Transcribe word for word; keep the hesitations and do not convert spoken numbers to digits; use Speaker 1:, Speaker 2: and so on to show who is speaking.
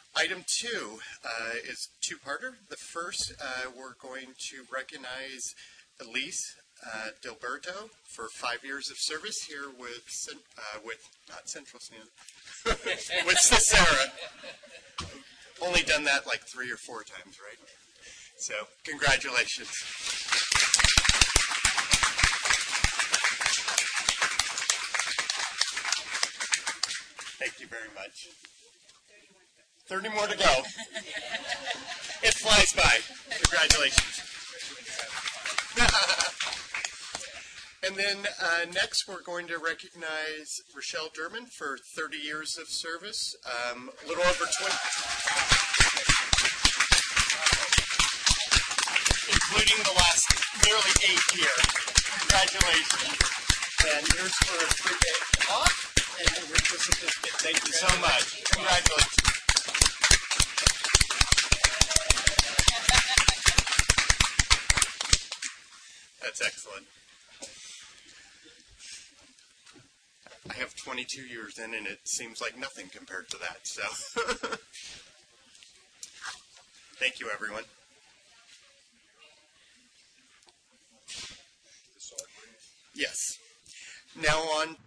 Speaker 1: Item two uh, is two-parter. The first, uh, we're going to recognize Elise uh, Dilberto for five years of service here with, uh, with not Central San, with Cicera. Only done that like three or four times, right? So, congratulations. Thank you very much. thirty more to go. It flies by. Congratulations. And then uh, next we're going to recognize Rochelle Durman for thirty years of service, um, a little over twenty, including the last nearly eight here. Congratulations. And here's for a free day off and here's the certificate. Thank you so much. Congratulations. That's excellent. I have twenty-two years in, and it seems like nothing compared to that. So, thank you, everyone. Yes. Now on.